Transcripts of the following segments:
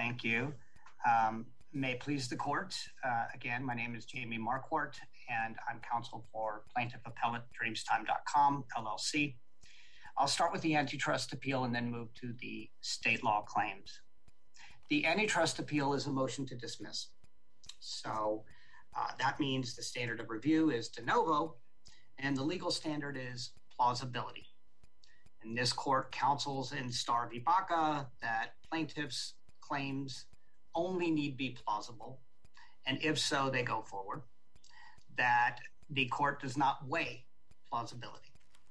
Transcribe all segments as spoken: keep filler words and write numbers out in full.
Thank you. Um, may it please the court. Uh, again, my name is Jamie Marquardt, and I'm counsel for Plaintiff Appellate Dreamstime dot com, L L C. I'll start with the antitrust appeal and then move to the state law claims. The antitrust appeal is a motion to dismiss. So uh, that means the standard of review is de novo, and the legal standard is plausibility. And this court counsels in Starr v. Baca that plaintiffs' claims only need be plausible, and if so, they go forward, that the court does not weigh plausibility.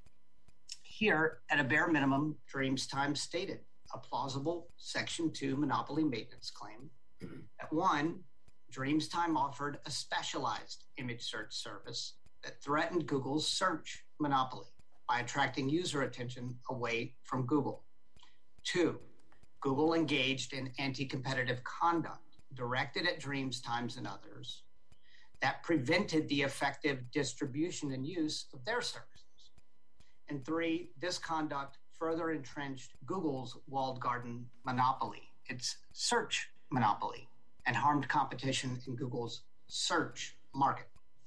Here, at a bare minimum, Dreamstime stated a plausible Section two monopoly maintenance claim. At one, Dreamstime offered a specialized image search service that threatened Google's search monopoly by attracting user attention away from Google. Two, Google engaged in anti-competitive conduct directed at Dreamstimes and others that prevented the effective distribution and use of their services. And three, this conduct further entrenched Google's walled garden monopoly, its search monopoly, and harmed competition in Google's search market.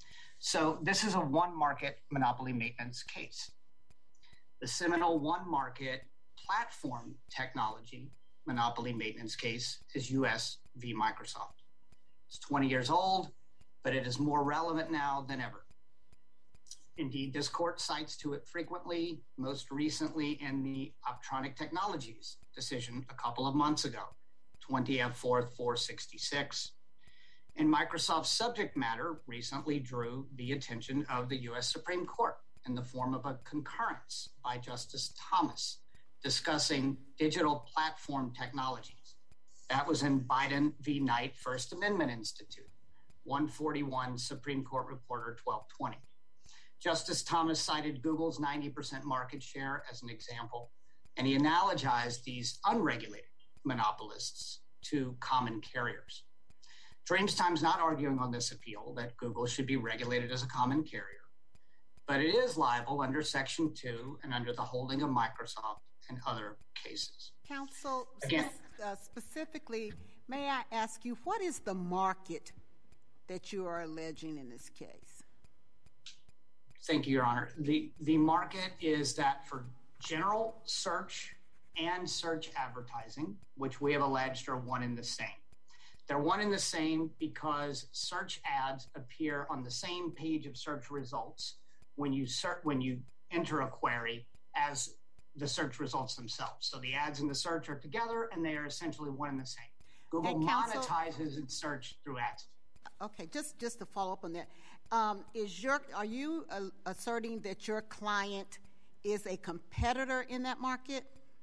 So this is a one-market monopoly maintenance case. The seminal one-market platform technology monopoly maintenance case is U S v. Microsoft. It's twenty years old, but it is more relevant now than ever. Indeed, this court cites to it frequently, most recently in the Optronic Technologies decision a couple of months ago, twenty F fourth four sixty-six. And Microsoft's subject matter recently drew the attention of the U S Supreme Court in the form of a concurrence by Justice Thomas discussing digital platform technologies. That was in Biden v. Knight First Amendment Institute, one forty-one Supreme Court Reporter twelve twenty. Justice Thomas cited Google's ninety percent market share as an example, and he analogized these unregulated monopolists to common carriers. Dreamstime's not arguing on this appeal that Google should be regulated as a common carrier, but it is liable under Section two and under the holding of Microsoft and other cases. Counsel, Again, spe- uh, specifically, may I ask you, what is the market that you are alleging in this case? Thank you, Your Honor. The, the market is that for general search and search advertising, which we have alleged are one and the same. They're one and the same because search ads appear on the same page of search results when you search, when you enter a query as the search results themselves. So the ads and the search are together, and they are essentially one and the same. Google counsel, monetizes its search through ads. Okay, just, just to follow up on that, um, is your are you uh, asserting that your client is a competitor in that market?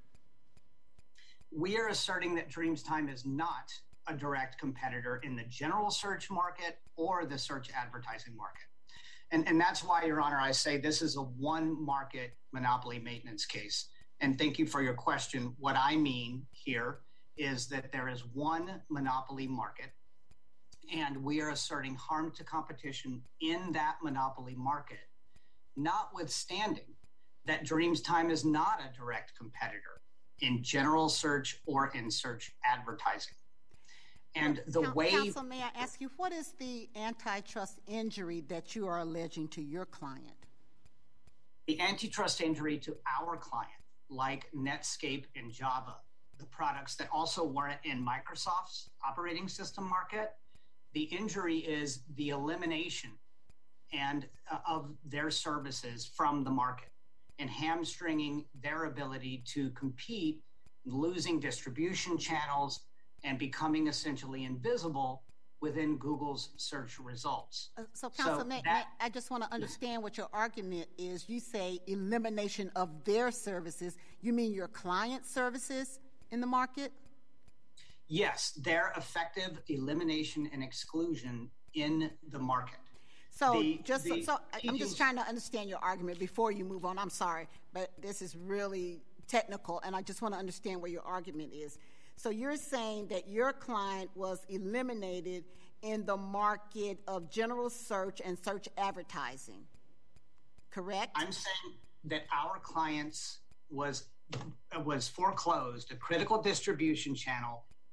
We are asserting that Dreamstime is not a direct competitor in the general search market or the search advertising market. And, and that's why, Your Honor, I say this is a one-market monopoly maintenance case. And thank you for your question. What I mean here is that there is one monopoly market, and we are asserting harm to competition in that monopoly market, notwithstanding that Dreamstime is not a direct competitor in general search or in search advertising. And the Counsel, way... Counsel, may I ask you, what is the antitrust injury that you are alleging to your client? The antitrust injury to our client, like Netscape and Java, the products that also weren't in Microsoft's operating system market, the injury is the elimination and uh, of their services from the market and hamstringing their ability to compete, losing distribution channels, and becoming essentially invisible within Google's search results. Uh, so, Counsel, so may, that, may, I just want to understand what your argument is. You say elimination of their services. You mean your client's services in the market? Yes, their effective elimination and exclusion in the market. So, the, just the, so, so I'm just trying to understand your argument before you move on. I'm sorry, but this is really technical, and I just want to understand where your argument is. So you're saying that your client was eliminated in the market of general search and search advertising, correct? I'm saying that our clients was was foreclosed, a critical distribution channel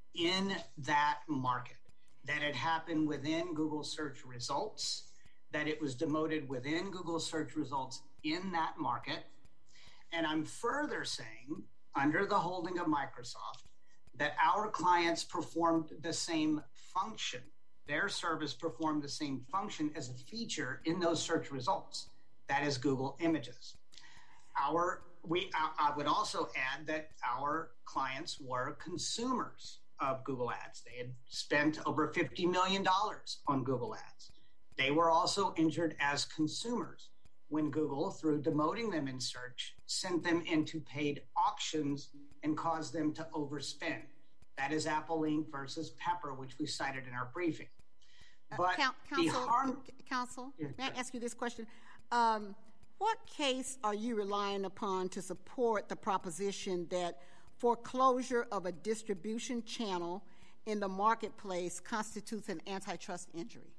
in that market, that it happened within Google search results, that it was demoted within Google search results in that market. And I'm further saying, under the holding of Microsoft, that our clients performed the same function. Their service performed the same function as a feature in those search results. That is Google Images. Our, we, I, I would also add that our clients were consumers of Google Ads. They had spent over fifty million dollars on Google Ads. They were also injured as consumers when Google, through demoting them in search, sent them into paid auctions and caused them to overspend. That is Apple Incorporated versus Pepper, which we cited in our briefing. But uh, the counsel, harm... counsel, yeah, may I ask you this question? Um, what case are you relying upon to support the proposition that foreclosure of a distribution channel in the marketplace constitutes an antitrust injury?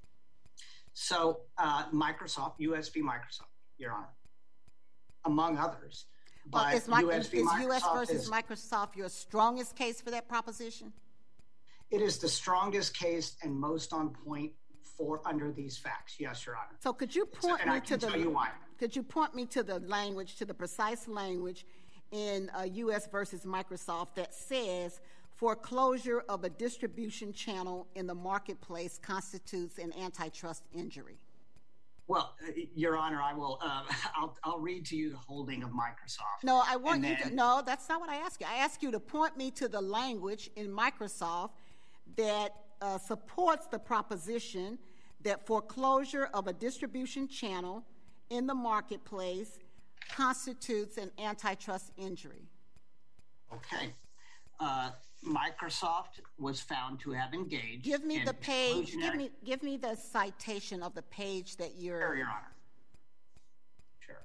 So uh, Microsoft, U S v. Microsoft, Your Honor, among others. Well, but is, my, U S v. is Microsoft U S versus is, Microsoft your strongest case for that proposition? It is the strongest case and most on point for under these facts. Yes, Your Honor. So could you point so, and me I to can the tell you why. Could you point me to the language, to the precise language in uh, U S versus Microsoft that says foreclosure of a distribution channel in the marketplace constitutes an antitrust injury? Well, uh, Your Honor, I will. Uh, I'll, I'll read to you the holding of Microsoft. No, I want you then, to. No, that's not what I asked you. I asked you to point me to the language in Microsoft that uh, supports the proposition that foreclosure of a distribution channel in the marketplace constitutes an antitrust injury. Okay. Uh, Microsoft was found to have engaged. Give me in the page. Give exclusionary- me, give me the citation of the page that you're. Sure, Your Honor. Sure.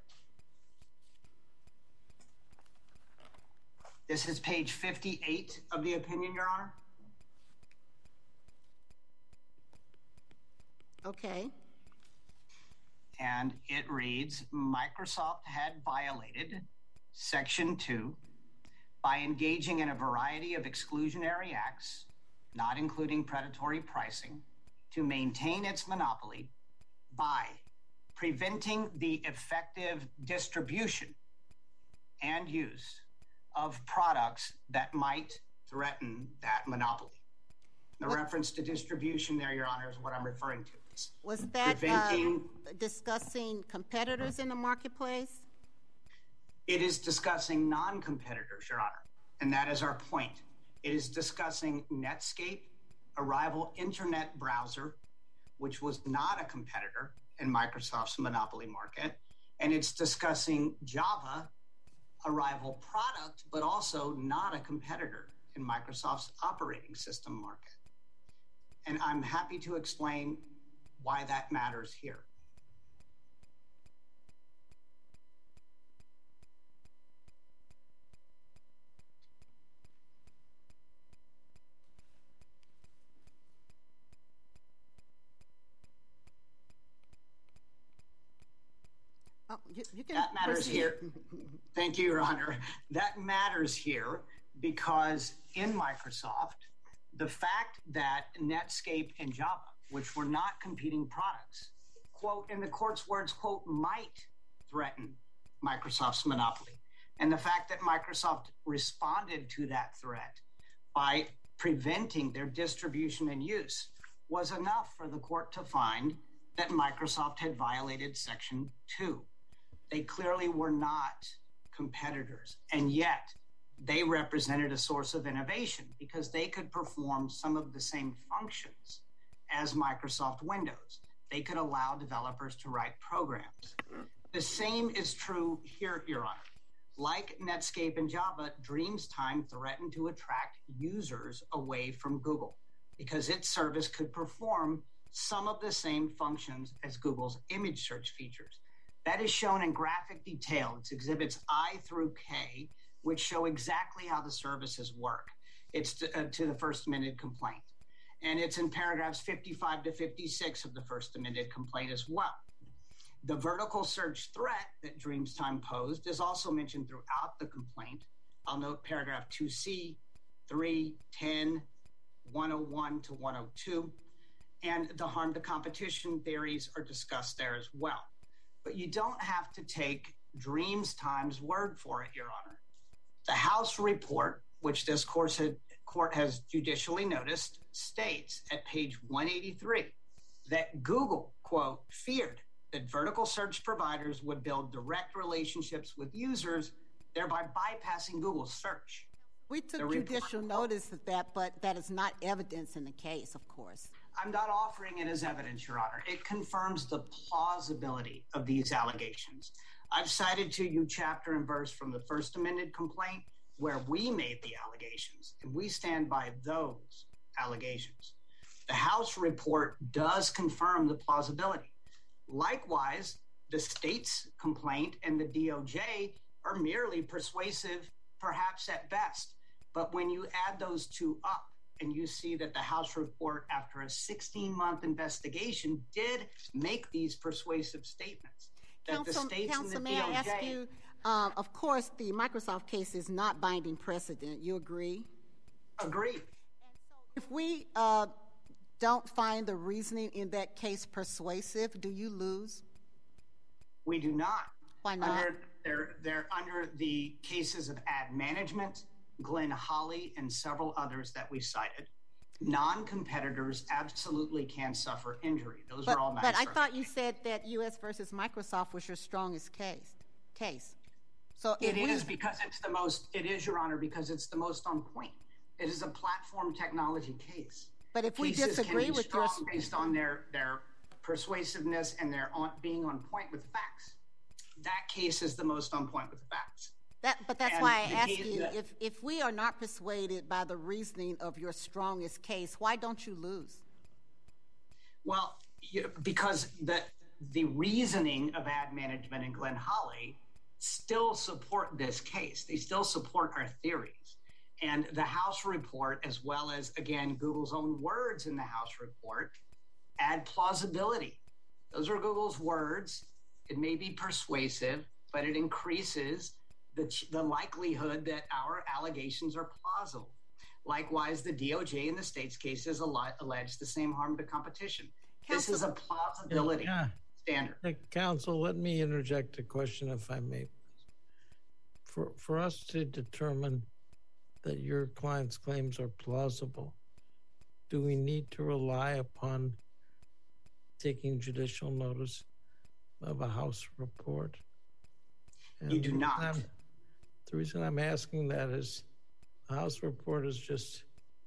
This is page fifty-eight of the opinion, Your Honor. Okay. And it reads, Microsoft had violated Section two by engaging in a variety of exclusionary acts, not including predatory pricing, to maintain its monopoly by preventing the effective distribution and use of products that might threaten that monopoly. The What- reference to distribution there, Your Honor, is what I'm referring to. Was that Preventing- uh, discussing competitors in the marketplace? It is discussing non-competitors, Your Honor, and that is our point. It is discussing Netscape, a rival internet browser, which was not a competitor in Microsoft's monopoly market, and it's discussing Java, a rival product, but also not a competitor in Microsoft's operating system market. And I'm happy to explain why that matters here. Oh, you, you can That matters proceed. here. Thank you, Your Honor. That matters here because in Microsoft, the fact that Netscape and Java, which were not competing products, quote, in the court's words, quote, might threaten Microsoft's monopoly. And the fact that Microsoft responded to that threat by preventing their distribution and use was enough for the court to find that Microsoft had violated Section two. They clearly were not competitors, and yet they represented a source of innovation because they could perform some of the same functions as Microsoft Windows. They could allow developers to write programs. The same is true here, Your Honor. Like Netscape and Java, Dreamstime threatened to attract users away from Google because its service could perform some of the same functions as Google's image search features. That is shown in graphic detail. It's exhibits I through K, which show exactly how the services work. It's to, uh, to the first amended complaint. And it's in paragraphs fifty-five to fifty-six of the first amended complaint as well. The vertical search threat that Dreamstime posed is also mentioned throughout the complaint. I'll note paragraph two C three, ten, one oh one to one oh two, and the harm to competition theories are discussed there as well. But you don't have to take Dreamstime's word for it, Your Honor. The House report, which this court, had, court has judicially noticed, states at page one eighty-three that Google, quote, feared that vertical search providers would build direct relationships with users, thereby bypassing Google's search. We took judicial notice of that, but that is not evidence in the case, of course. I'm not offering it as evidence, Your Honor. It confirms the plausibility of these allegations. I've cited to you chapter and verse from the first amended complaint where we made the allegations, and we stand by those allegations. The House report does confirm the plausibility. Likewise, the state's complaint and the D O J are merely persuasive, perhaps at best. But when you add those two up and you see that the House report, after a sixteen-month investigation, did make these persuasive statements. That Counsel, the states Counsel, and the may D O J, I ask you, um, of course, the Microsoft case is not binding precedent. You agree? Agree. If we uh, don't find the reasoning in that case persuasive, do you lose? We do not. Why not? Under, they're, they're under the cases of ad management, Glenn Holly, and several others that we cited. Non-competitors absolutely can suffer injury. Those but, are all nice. But I thought you said that U S versus Microsoft was your strongest case. Case. So it is we, because it's the most. It is, Your Honor, because it's the most on point. It is a platform technology case. But if we Cases disagree can be with strong your based on their their persuasiveness and their on, being on point with the facts, that case is the most on point with the facts. That, but that's and why I ask you, that, if, if we are not persuaded by the reasoning of your strongest case, why don't you lose? Well, you, because the, the reasoning of ad management and Glenn Holly still support this case. They still support our theories. And the House report, as well as, again, Google's own words in the House report, add plausibility. Those are Google's words. It may be persuasive, but it increases The, the likelihood that our allegations are plausible. Likewise, the D O J in the state's cases allege the same harm to competition. Counsel, this is a plausibility yeah. standard. Hey, Counsel, let me interject a question, if I may. For, for us to determine that your client's claims are plausible, do we need to rely upon taking judicial notice of a House report? And you do not. I'm, The reason I'm asking that is the House report is just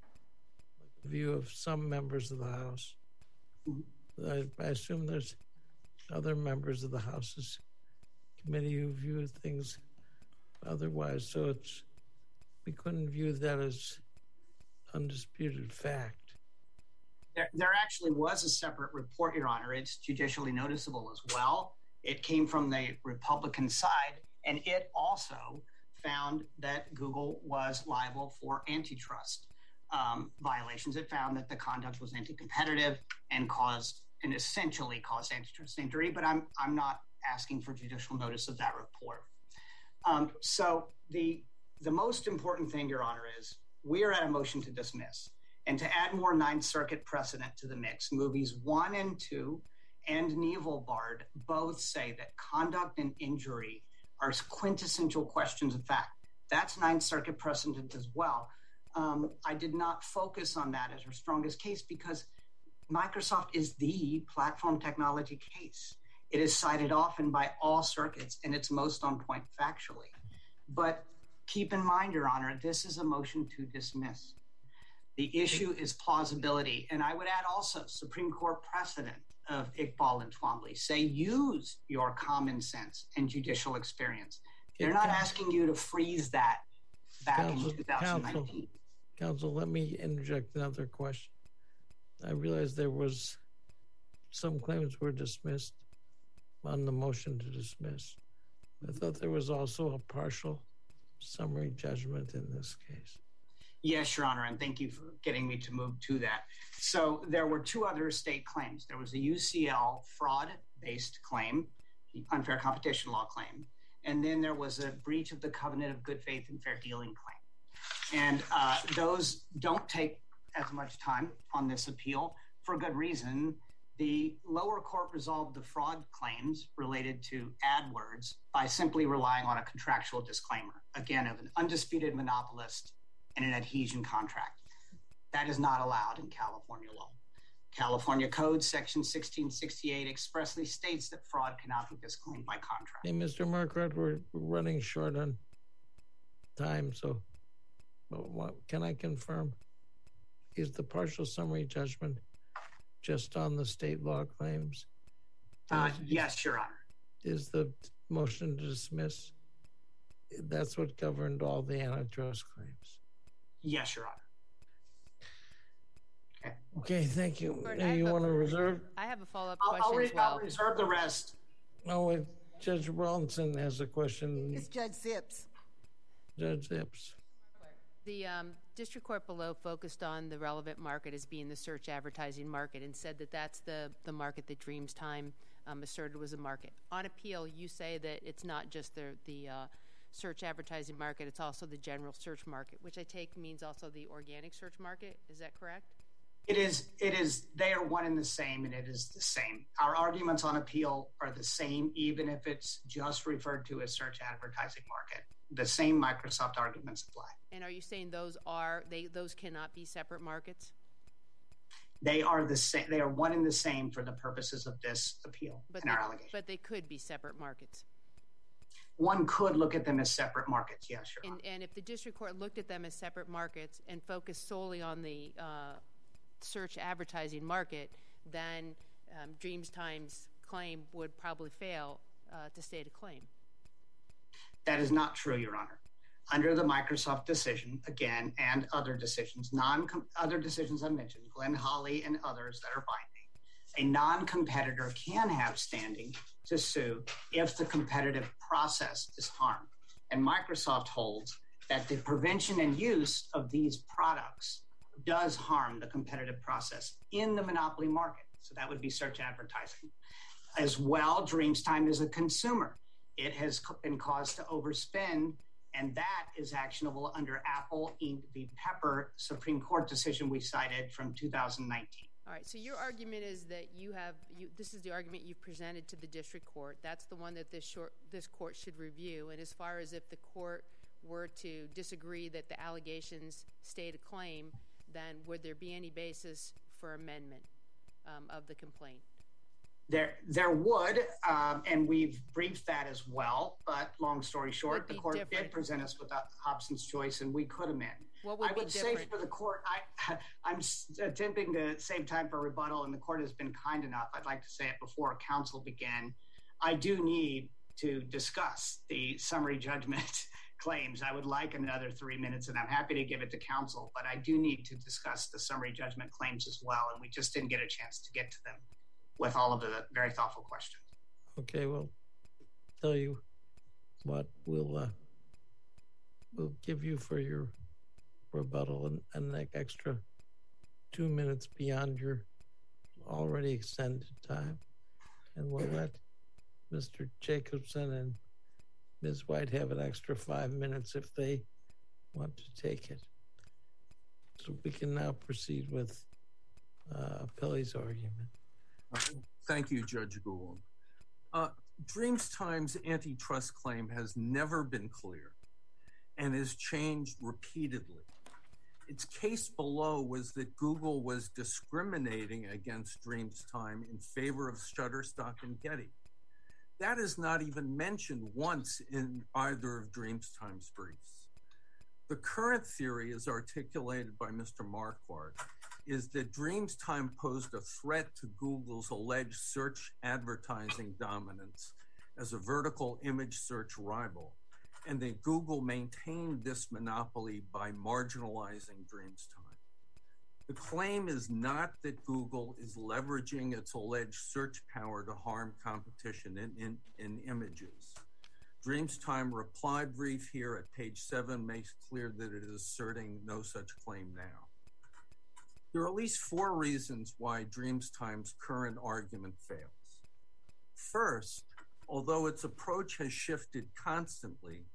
a view of some members of the House. Mm-hmm. I, I assume there's other members of the House's committee who view things otherwise, so it's we couldn't view that as undisputed fact. There, there actually was a separate report, Your Honor. It's judicially noticeable as well. It came from the Republican side, and it also found that Google was liable for antitrust um, violations. It found that the conduct was anti-competitive and caused, and essentially caused antitrust injury, but I'm I'm not asking for judicial notice of that report. Um, so the the most important thing, Your Honor, is we are at a motion to dismiss. And to add more Ninth Circuit precedent to the mix, movies one and two and Nevelbard both say that conduct and injury are quintessential questions of fact. That's Ninth Circuit precedent as well. Um, I did not focus on that as our strongest case because Microsoft is the platform technology case. It is cited often by all circuits, and it's most on point factually. But keep in mind, Your Honor, this is a motion to dismiss. The issue is plausibility. And I would add also Supreme Court precedent of Iqbal and Twombly say use your common sense and judicial experience. They're not asking you to freeze that back Counsel, in twenty nineteen. Counsel, Counsel, let me interject another question. I realized there was some claims were dismissed on the motion to dismiss. I thought there was also a partial summary judgment in this case. Yes, Your Honor, and thank you for getting me to move to that. So there were two other state claims. There was a U C L fraud-based claim, the unfair competition law claim, and then there was a breach of the covenant of good faith and fair dealing claim. And uh, those don't take as much time on this appeal for good reason. The lower court resolved the fraud claims related to AdWords by simply relying on a contractual disclaimer, again, of an undisputed monopolist in an adhesion contract. That is not allowed in California law. California Code Section sixteen sixty-eight expressly states that fraud cannot be disclaimed by contract. Hey, Mister Marquardt, we're running short on time, so what, can I confirm? Is the partial summary judgment just on the state law claims? Uh, yes, Your Honor. Is the motion to dismiss, that's what governed all the antitrust claims? Yes, Your Honor. Okay, okay, thank you. Gordon, Hey, you a, want to reserve? I have a follow-up I'll, question I'll, re- as well. I'll reserve the rest. No, wait, Judge Rawlinson has a question. It's Judge Zips. Judge Zips. The um, district court below focused on the relevant market as being the search advertising market and said that that's the, the market that Dreamstime um, asserted was a market. On appeal, you say that it's not just the, the uh, search advertising market, it's also the general search market, which I take means also the organic search market. Is that correct? It is, it is, they are one and the same, and it is the same. Our arguments on appeal are the same, even if it's just referred to as search advertising market. The same Microsoft arguments apply. And are you saying those are, they those cannot be separate markets? They are the same, they are one and the same for the purposes of this appeal but and they, our allegation. But they could be separate markets. One could look at them as separate markets, yes, Your Honor. And, and if the district court looked at them as separate markets and focused solely on the uh, search advertising market, then um, Dreamstime's claim would probably fail uh, to state a claim. That is not true, Your Honor. Under the Microsoft decision, again, and other decisions, non other decisions I mentioned, Glenn Hawley and others that are binding, a non-competitor can have standing to sue if the competitive process is harmed. And Microsoft holds that the prevention and use of these products does harm the competitive process in the monopoly market. So that would be search advertising. As well, Dreamstime is a consumer. It has been caused to overspend, and that is actionable under Apple Incorporated v. Pepper Supreme Court decision we cited from two thousand nineteen. All right, so your argument is that you have, you, this is the argument you've presented to the district court. That's the one that this, short, this court should review. And as far as if the court were to disagree that the allegations state a claim, then would there be any basis for amendment um, of the complaint? There, there would, um, and we've briefed that as well. But long story short, the court different. did present us with a Hobson's choice, and we could amend. What would I be would different? say for the court, I, I'm attempting to save time for rebuttal, and the court has been kind enough. I'd like to say it before counsel began. I do need to discuss the summary judgment claims. I would like another three minutes, and I'm happy to give it to counsel, but I do need to discuss the summary judgment claims as well, and we just didn't get a chance to get to them with all of the very thoughtful questions. Okay, well, tell you what, we'll uh, we'll give you for your rebuttal an, an extra two minutes beyond your already extended time, and we'll let Mister Jacobson and Miz White have an extra five minutes if they want to take it. So we can now proceed with uh, Pelley's argument. Uh, thank you, Judge Gould. Uh, Dreamstime's antitrust claim has never been clear and has changed repeatedly. Its case below was that Google was discriminating against Dreamstime in favor of Shutterstock and Getty. That is not even mentioned once in either of Dreamstime's briefs. The current theory, as articulated by Mister Marquardt, is that Dreamstime posed a threat to Google's alleged search advertising dominance as a vertical image search rival, and that Google maintained this monopoly by marginalizing Dreamstime. The claim is not that Google is leveraging its alleged search power to harm competition in, in, in images. Dreamstime reply brief here at page seven makes clear that it is asserting no such claim now. There are at least four reasons why Dreamstime's current argument fails. First, although its approach has shifted constantly,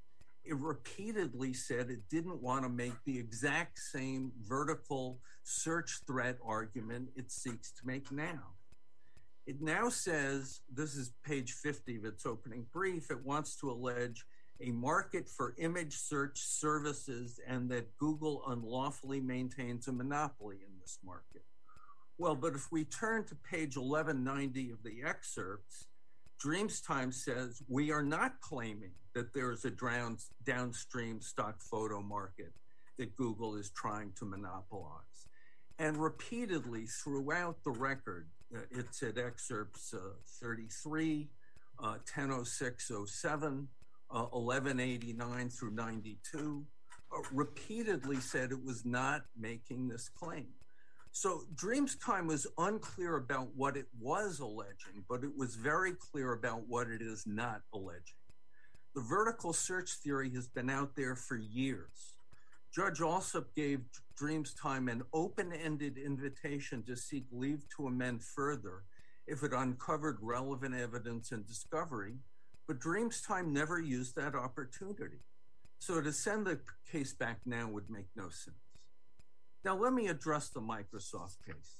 it repeatedly said it didn't want to make the exact same vertical search threat argument it seeks to make now. It now says, this is page fifty of its opening brief, it wants to allege a market for image search services and that Google unlawfully maintains a monopoly in this market. Well, but if we turn to page eleven ninety of the excerpts, DreamsTime says we are not claiming that there is a drown, downstream stock photo market that Google is trying to monopolize. And repeatedly throughout the record, uh, it's at excerpts uh, thirty-three, uh, ten oh six oh seven, uh, eleven eighty-nine through ninety-two, uh, repeatedly said it was not making this claim. So DreamsTime was unclear about what it was alleging, but it was very clear about what it is not alleging. The vertical search theory has been out there for years. Judge Alsup gave DreamsTime an open-ended invitation to seek leave to amend further if it uncovered relevant evidence and discovery, but DreamsTime never used that opportunity. So to send the case back now would make no sense. Now, let me address the Microsoft case.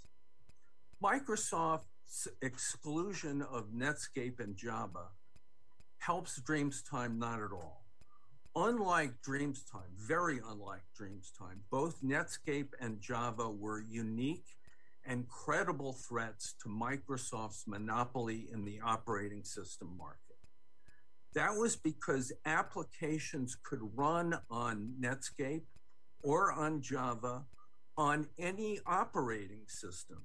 Microsoft's exclusion of Netscape and Java helps DreamsTime not at all. Unlike DreamsTime, very unlike DreamsTime, both Netscape and Java were unique and credible threats to Microsoft's monopoly in the operating system market. That was because applications could run on Netscape or on Java on any operating system.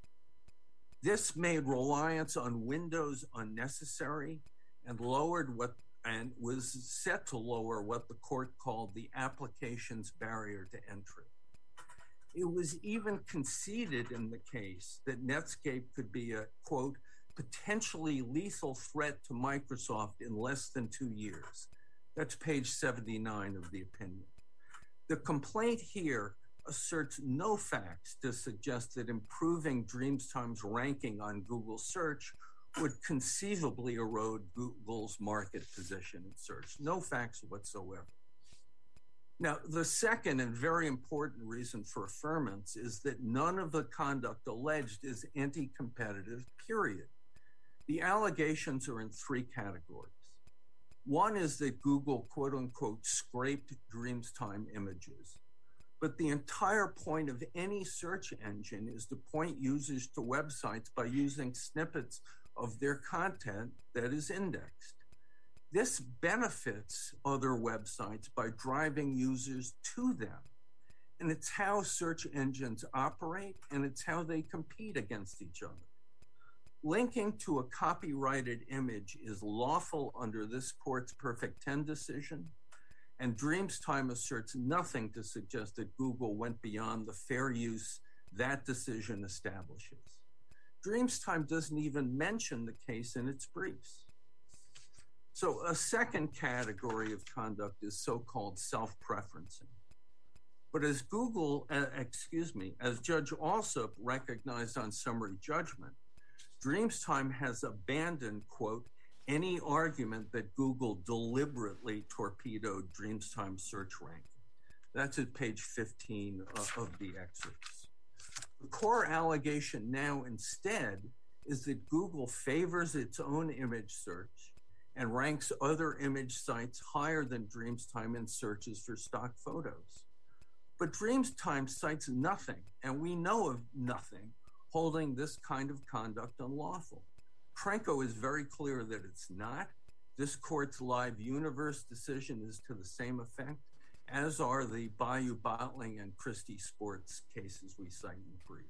This made reliance on Windows unnecessary and lowered what and was set to lower what the court called the application's barrier to entry. It was even conceded in the case that Netscape could be a, quote, potentially lethal threat to Microsoft in less than two years. That's page seventy-nine of the opinion. The complaint here asserts no facts to suggest that improving DreamsTime's ranking on Google search would conceivably erode Google's market position in search. No facts whatsoever. Now, the second and very important reason for affirmance is that none of the conduct alleged is anti-competitive, period. The allegations are in three categories. One is that Google, quote unquote, scraped DreamsTime images. But the entire point of any search engine is to point users to websites by using snippets of their content that is indexed. This benefits other websites by driving users to them. And it's how search engines operate, and it's how they compete against each other. Linking to a copyrighted image is lawful under this court's Perfect ten decision, and DreamsTime asserts nothing to suggest that Google went beyond the fair use that decision establishes. DreamsTime doesn't even mention the case in its briefs. So a second category of conduct is so-called self-preferencing. But as Google, uh, excuse me, as Judge Alsup recognized on summary judgment, DreamsTime has abandoned, quote, any argument that Google deliberately torpedoed DreamsTime search ranking. That's at page fifteen uh, of the excerpts. The core allegation now instead is that Google favors its own image search and ranks other image sites higher than DreamsTime in searches for stock photos. But DreamsTime cites nothing, and we know of nothing, holding this kind of conduct unlawful. Trenko is very clear that it's not. This court's Live Universe decision is to the same effect, as are the Bayou Bottling and Christie Sports cases we cite in the brief.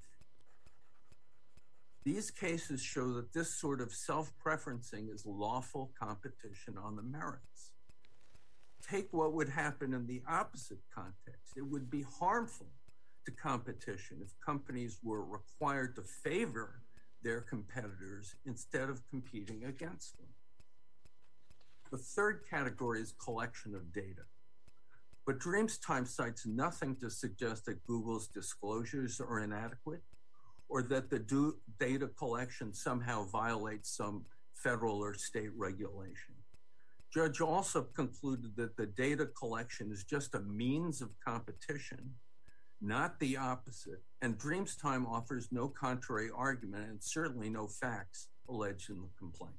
These cases show that this sort of self-preferencing is lawful competition on the merits. Take what would happen in the opposite context. It would be harmful to competition if companies were required to favor their competitors instead of competing against them. The third category is collection of data. But DreamsTime cites nothing to suggest that Google's disclosures are inadequate or that the do- data collection somehow violates some federal or state regulation. Judge also concluded that the data collection is just a means of competition, not the opposite, and Dreamstime offers no contrary argument and certainly no facts alleged in the complaint.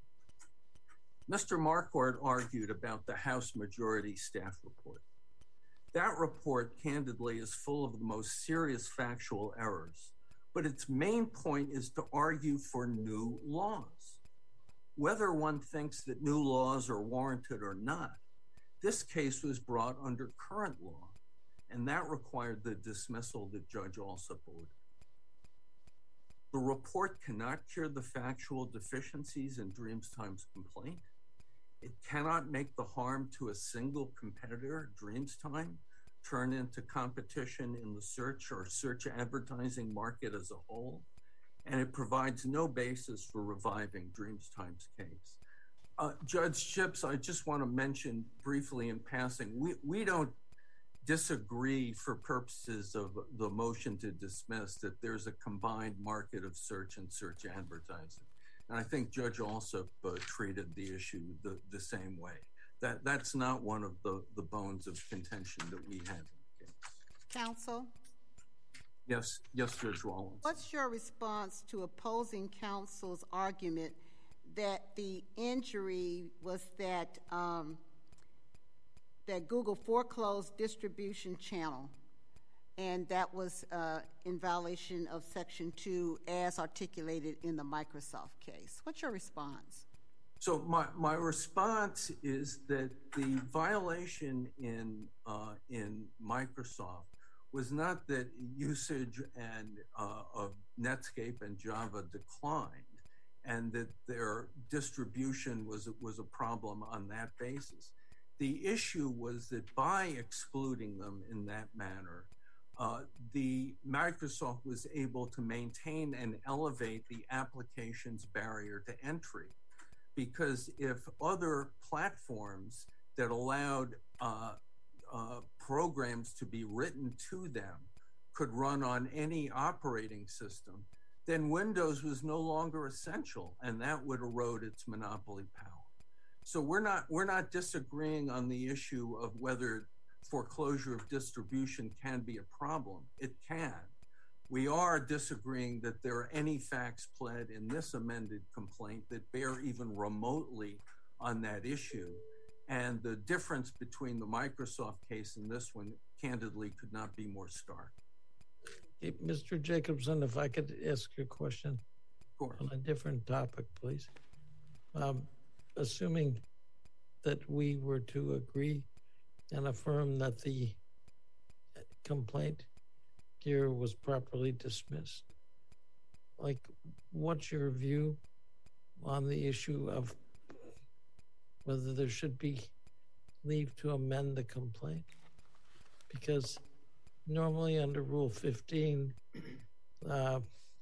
Mister Marquardt argued about the House Majority Staff Report. That report, candidly, is full of the most serious factual errors, but its main point is to argue for new laws. Whether one thinks that new laws are warranted or not, this case was brought under current law, and that required the dismissal that Judge Alsup ordered. The report cannot cure the factual deficiencies in Dreamstime's complaint. It cannot make the harm to a single competitor, Dreamstime, turn into competition in the search or search advertising market as a whole, and it provides no basis for reviving Dreamstime's case. Uh, Judge Chips, I just want to mention briefly in passing, we, we don't disagree for purposes of the motion to dismiss that there's a combined market of search and search advertising. And I think Judge Alsup uh, treated the issue the, the same way. That, that's not one of the, the bones of contention that we have in the case. Counsel? Yes, yes, Judge Rollins. What's your response to opposing counsel's argument that the injury was that um, that Google foreclosed distribution channel, and that was uh, in violation of Section two as articulated in the Microsoft case? What's your response? So my, my response is that the violation in, uh, in Microsoft was not that usage and uh, of Netscape and Java declined and that their distribution was, was a problem on that basis. The issue was that by excluding them in that manner, uh, the Microsoft was able to maintain and elevate the application's barrier to entry. Because if other platforms that allowed uh, uh, programs to be written to them could run on any operating system, then Windows was no longer essential, and that would erode its monopoly power. So we're not we're not disagreeing on the issue of whether foreclosure of distribution can be a problem. It can. We are disagreeing that there are any facts pled in this amended complaint that bear even remotely on that issue. And the difference between the Microsoft case and this one, candidly, could not be more stark. Hey, Mister Jacobson, if I could ask you a question Sure. on a different topic, please. Um, assuming that we were to agree and affirm that the complaint here was properly dismissed, like, what's your view on the issue of whether there should be leave to amend the complaint? Because normally under Rule fifteen, uh,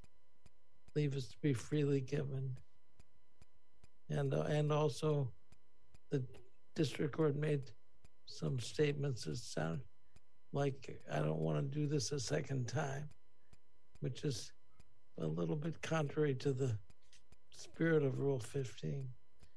leave is to be freely given. And, uh, and also the district court made some statements that sound like, I don't want to do this a second time, which is a little bit contrary to the spirit of Rule fifteen.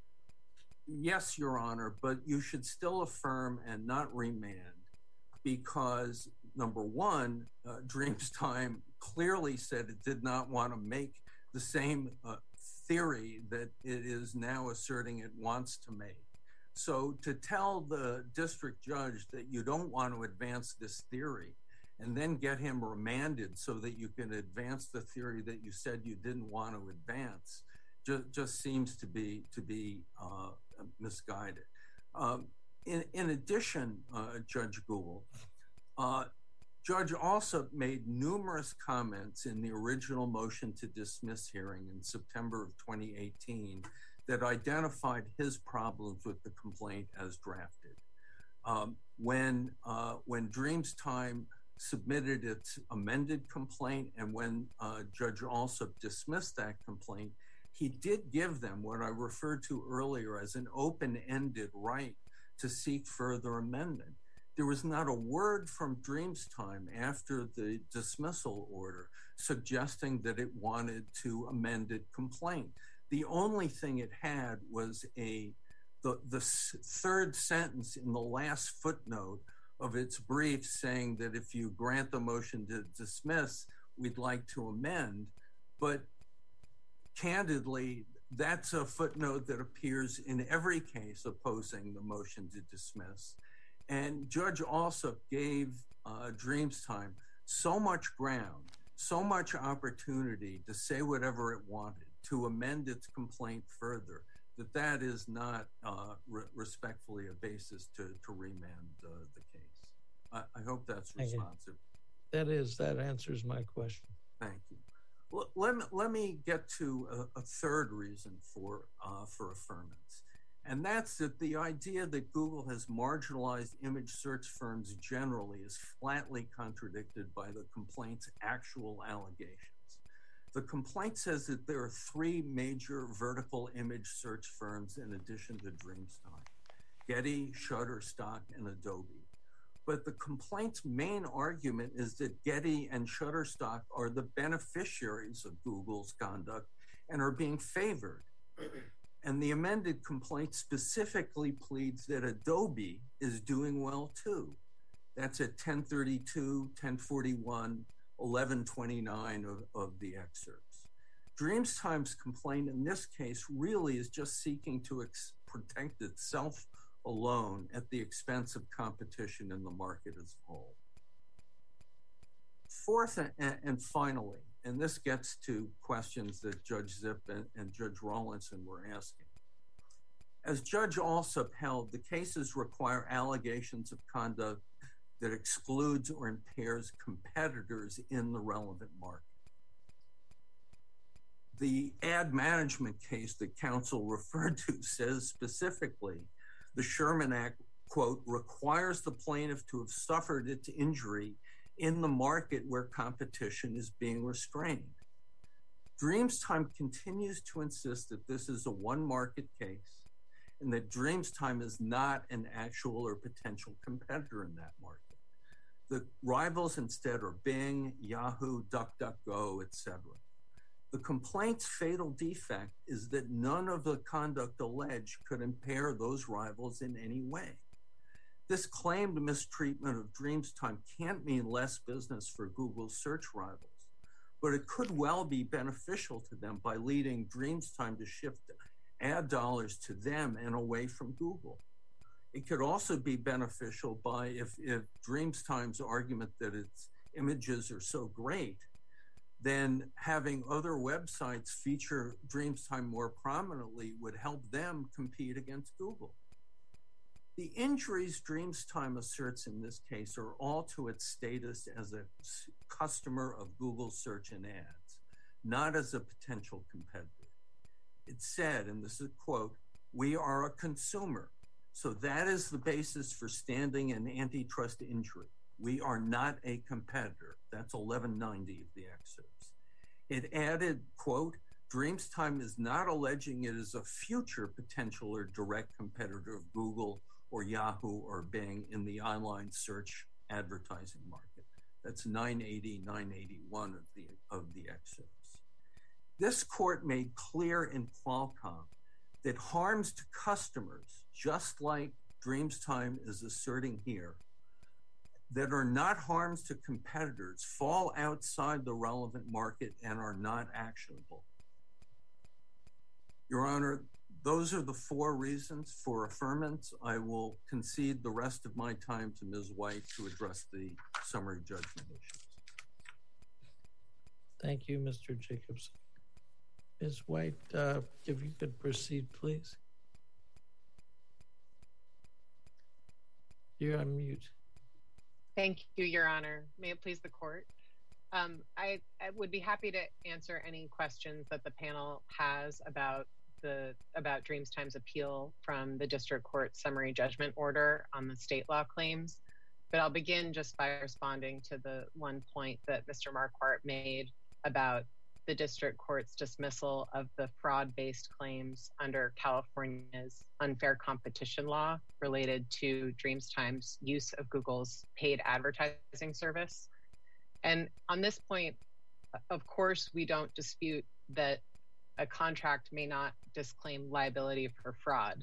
Yes, Your Honor, but you should still affirm and not remand because, number one, uh, Dreamstime clearly said it did not want to make the same uh, theory that it is now asserting it wants to make. So to tell the district judge that you don't want to advance this theory and then get him remanded so that you can advance the theory that you said you didn't want to advance just, just seems to be to be uh, misguided. Um, in, in addition, uh, Judge Gould, uh, Judge also made numerous comments in the original motion to dismiss hearing in September of twenty eighteen that identified his problems with the complaint as drafted. Um, when, uh, when Dreamstime submitted its amended complaint and when uh, Judge Alsup dismissed that complaint, he did give them what I referred to earlier as an open-ended right to seek further amendment. There was not a word from Dreamstime after the dismissal order suggesting that it wanted to amend its complaint. The only thing it had was a the, the third sentence in the last footnote of its brief saying that if you grant the motion to dismiss, we'd like to amend. But candidly, that's a footnote that appears in every case opposing the motion to dismiss. And Judge Alsup gave uh, Dreamstime so much ground, so much opportunity to say whatever it wanted, to amend its complaint further, that that is not uh, re respectfully a basis to, to remand uh, the case. I, I hope that's responsive. That is, that answers my question. Thank you. Well, let, me, let me get to a, a third reason for, uh, for affirmance. And that's that the idea that Google has marginalized image search firms generally is flatly contradicted by the complaint's actual allegations. The complaint says that there are three major vertical image search firms in addition to Dreamstime: Getty, Shutterstock, and Adobe. But the complaint's main argument is that Getty and Shutterstock are the beneficiaries of Google's conduct and are being favored. And the amended complaint specifically pleads that Adobe is doing well too. That's at ten thirty-two, ten forty-one, eleven twenty-nine of, of the excerpts. Dreamstime's complaint in this case really is just seeking to ex protect itself alone at the expense of competition in the market as a whole. Fourth and, and finally, and this gets to questions that Judge Zip and, and Judge Rawlinson were asking. As Judge Alsup held, the cases require allegations of conduct that excludes or impairs competitors in the relevant market. The ad management case that counsel referred to says specifically, the Sherman Act, quote, requires the plaintiff to have suffered its injury in the market where competition is being restrained. Dreamstime continues to insist that this is a one market case and that Dreamstime is not an actual or potential competitor in that market. The rivals instead are Bing, Yahoo, DuckDuckGo, et cetera. The complaint's fatal defect is that none of the conduct alleged could impair those rivals in any way. This claimed mistreatment of Dreamstime can't mean less business for Google's search rivals, but it could well be beneficial to them by leading Dreamstime to shift ad dollars to them and away from Google. It could also be beneficial by if, if Dreamstime's argument that its images are so great, then having other websites feature Dreamstime more prominently would help them compete against Google. The injuries Dreamstime asserts in this case are all to its status as a customer of Google search and ads, not as a potential competitor. It said, and this is a quote, "We are a consumer, so that is the basis for standing an antitrust injury. We are not a competitor." That's eleven ninety of the excerpts. It added, quote, "Dreamstime is not alleging it is a future potential or direct competitor of Google or Yahoo or Bing in the online search advertising market." That's nine eighty, nine eighty-one of the, of the excerpts. This court made clear in Qualcomm that harms to customers, just like Dreamstime is asserting here, that are not harms to competitors fall outside the relevant market and are not actionable. Your Honor, those are the four reasons for affirmance. I will concede the rest of my time to Miz White to address the summary judgment issues. Thank you, Mister Jacobson. Miz White, uh, if you could proceed, please. You're on mute. Thank you, Your Honor. May it please the court. Um, I, I would be happy to answer any questions that the panel has about the about Dreamstime's appeal from the district court summary judgment order on the state law claims. But I'll begin just by responding to the one point that Mister Marquardt made about the district court's dismissal of the fraud-based claims under California's unfair competition law related to Dreamstime's use of Google's paid advertising service. And on this point, of course, we don't dispute that a contract may not disclaim liability for fraud.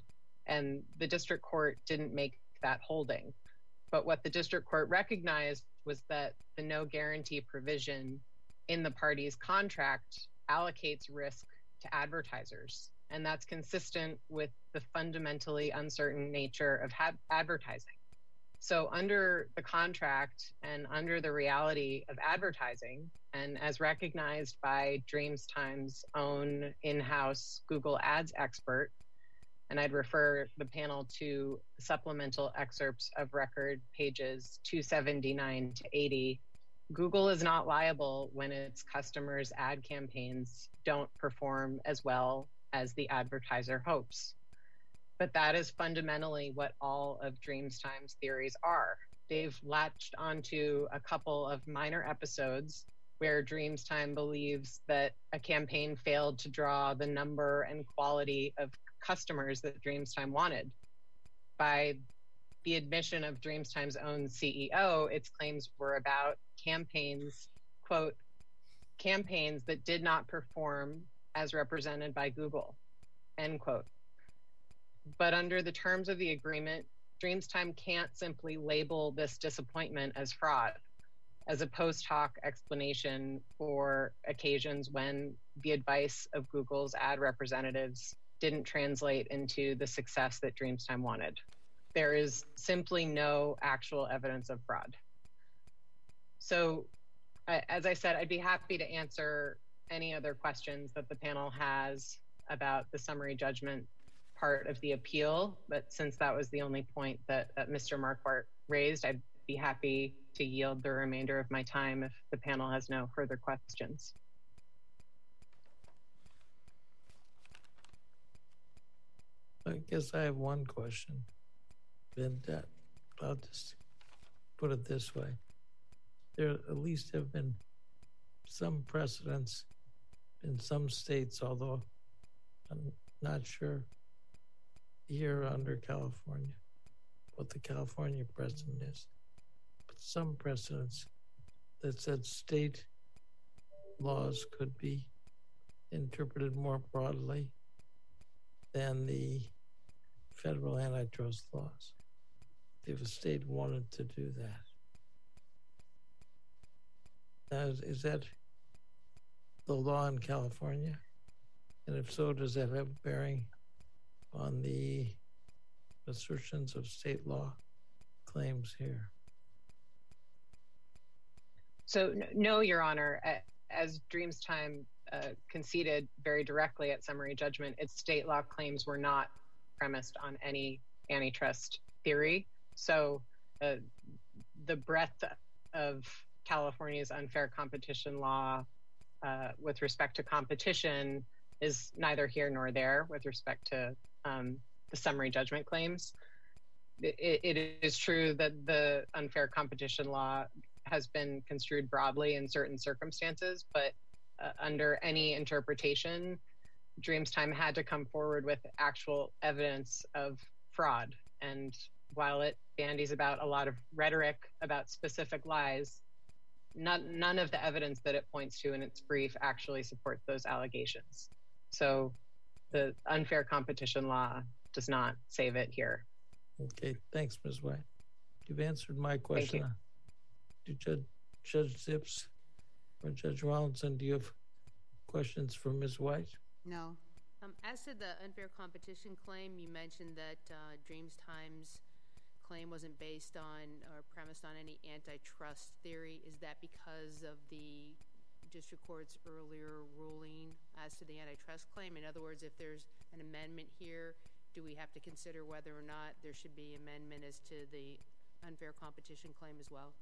And the district court didn't make that holding. But what the district court recognized was that the no guarantee provision in the party's contract allocates risk to advertisers. And that's consistent with the fundamentally uncertain nature of ha- advertising. So under the contract and under the reality of advertising, and as recognized by DreamsTime's own in-house Google Ads expert, and I'd refer the panel to supplemental excerpts of record pages two seventy-nine to eighty, Google is not liable when its customers' ad campaigns don't perform as well as the advertiser hopes. But that is fundamentally what all of DreamsTime's theories are. They've latched onto a couple of minor episodes where DreamsTime believes that a campaign failed to draw the number and quality of customers that DreamsTime wanted. By the admission of DreamsTime's own C E O, its claims were about campaigns, quote, campaigns that did not perform as represented by Google, end quote. But under the terms of the agreement, DreamsTime can't simply label this disappointment as fraud, as a post hoc explanation for occasions when the advice of Google's ad representatives didn't translate into the success that DreamsTime wanted. There is simply no actual evidence of fraud. So, uh, as I said, I'd be happy to answer any other questions that the panel has about the summary judgment part of the appeal, but since that was the only point that, that Mister Marquardt raised, I'd be happy to yield the remainder of my time if the panel has no further questions. I guess I have one question, and uh, I'll just put it this way. There at least have been some precedents in some states, although I'm not sure here under California what the California precedent is, but some precedents that said state laws could be interpreted more broadly than the federal antitrust laws, if a state wanted to do that. Now, is that the law in California? And if so, does that have bearing on the assertions of state law claims here? So, no, Your Honor. As DreamsTime uh, conceded very directly at summary judgment, its state law claims were not premised on any antitrust theory. So uh, the breadth of California's unfair competition law uh, with respect to competition is neither here nor there with respect to um, the summary judgment claims. It, it is true that the unfair competition law has been construed broadly in certain circumstances, but uh, under any interpretation, DreamsTime had to come forward with actual evidence of fraud. And while it bandies about a lot of rhetoric about specific lies, not, none of the evidence that it points to in its brief actually supports those allegations. So the unfair competition law does not save it here. Okay, thanks, Miz White. You've answered my question. Thank you. Do Judge, Judge Zips or Judge Rawlinson, do you have questions for Miz White? No. Um, as to the unfair competition claim, you mentioned that uh, DreamsTime's claim wasn't based on or premised on any antitrust theory. Is that because of the district court's earlier ruling as to the antitrust claim? In other words, if there's an amendment here, do we have to consider whether or not there should be amendment as to the unfair competition claim as well?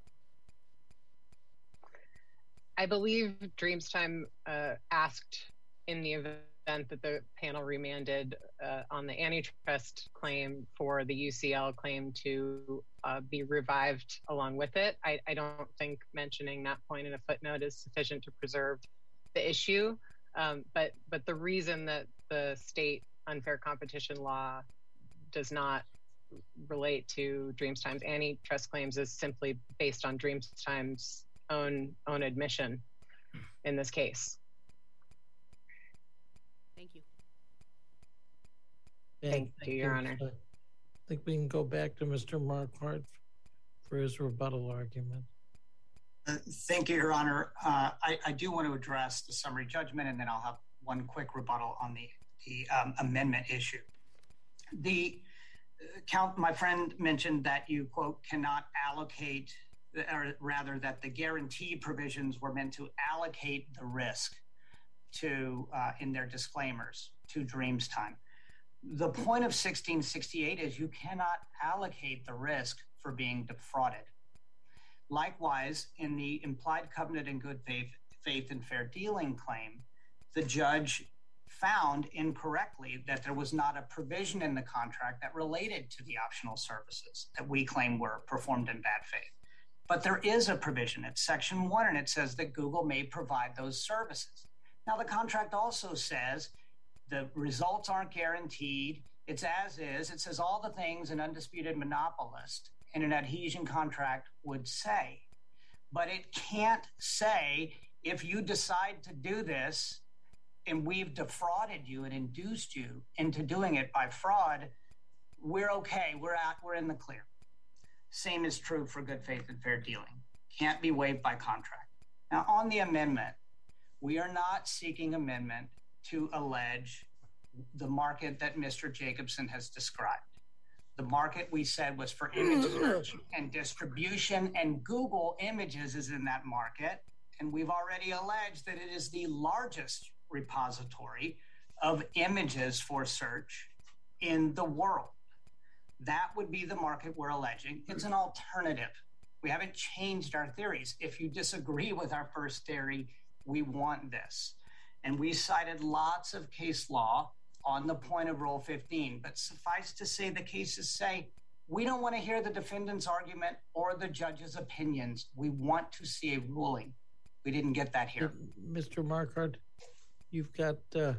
I believe DreamsTime uh, asked in the event that the panel remanded uh, on the antitrust claim for the U C L claim to uh, be revived along with it. I, I don't think mentioning that point in a footnote is sufficient to preserve the issue. Um, but but the reason that the state unfair competition law does not relate to DreamsTime's antitrust claims is simply based on DreamsTime's own own admission in this case. Thank you. Thank, thank you, Your Honor. I think we can go back to Mister Marquardt for his rebuttal argument. Uh, thank you, Your Honor. Uh, I, I do want to address the summary judgment, and then I'll have one quick rebuttal on the, the um, amendment issue. The uh, count, my friend mentioned that you, quote, cannot allocate, or rather that the guarantee provisions were meant to allocate the risk to, uh, in their disclaimers, to Dreamstime. The point of sixteen sixty-eight is you cannot allocate the risk for being defrauded. Likewise, in the implied covenant and good faith, faith and fair dealing claim, the judge found incorrectly that there was not a provision in the contract that related to the optional services that we claim were performed in bad faith. But there is a provision. It's section one, and it says that Google may provide those services. Now, the contract also says the results aren't guaranteed. It's as is. It says all the things an undisputed monopolist in an adhesion contract would say. But it can't say, if you decide to do this and we've defrauded you and induced you into doing it by fraud, we're okay, we're out, we're in the clear. Same is true for good faith and fair dealing. Can't be waived by contract. Now, on the amendment, we are not seeking amendment to allege the market that Mister Jacobson has described. The market, we said, was for image search and distribution, and Google Images is in that market. And we've already alleged that it is the largest repository of images for search in the world. That would be the market we're alleging. It's an alternative. We haven't changed our theories. If you disagree with our first theory, we want this. And we cited lots of case law on the point of Rule fifteen, but suffice to say the cases say, we don't want to hear the defendant's argument or the judge's opinions. We want to see a ruling. We didn't get that here. Mister Marquardt, you've got uh,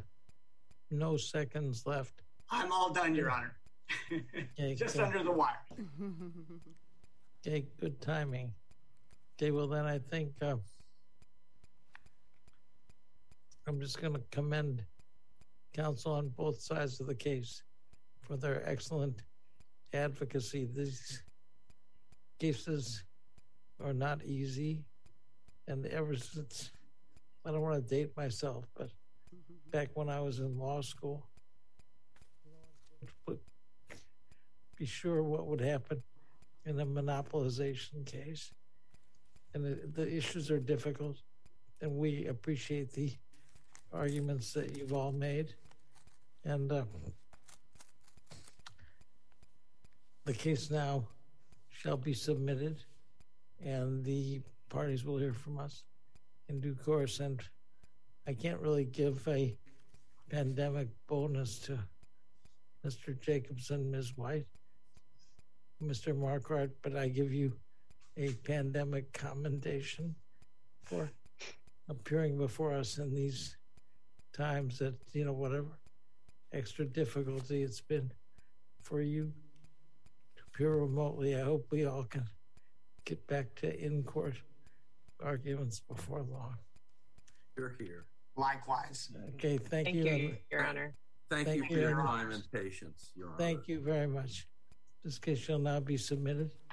no seconds left. I'm all done, Your Honor. Okay, Just good. under the wire. Okay, good timing. Okay, well then I think uh, I'm just going to commend counsel on both sides of the case for their excellent advocacy. These cases are not easy, and ever since, I don't want to date myself, but back when I was in law school, be sure what would happen in a monopolization case. And the, the issues are difficult, and we appreciate the arguments that you've all made. And uh, the case now shall be submitted, and the parties will hear from us in due course. And I can't really give a pandemic bonus to Mister Jacobson, Miz White, Mister Marquardt, but I give you a pandemic commendation for appearing before us in these times that, you know, whatever extra difficulty it's been for you to appear remotely. I hope we all can get back to in-court arguments before long. You're here. Likewise. Okay, thank, Thank you. you, Your Honor. Thank, Thank you you for your very time much. and patience, Your Honor. Thank you very much. This case shall now be submitted.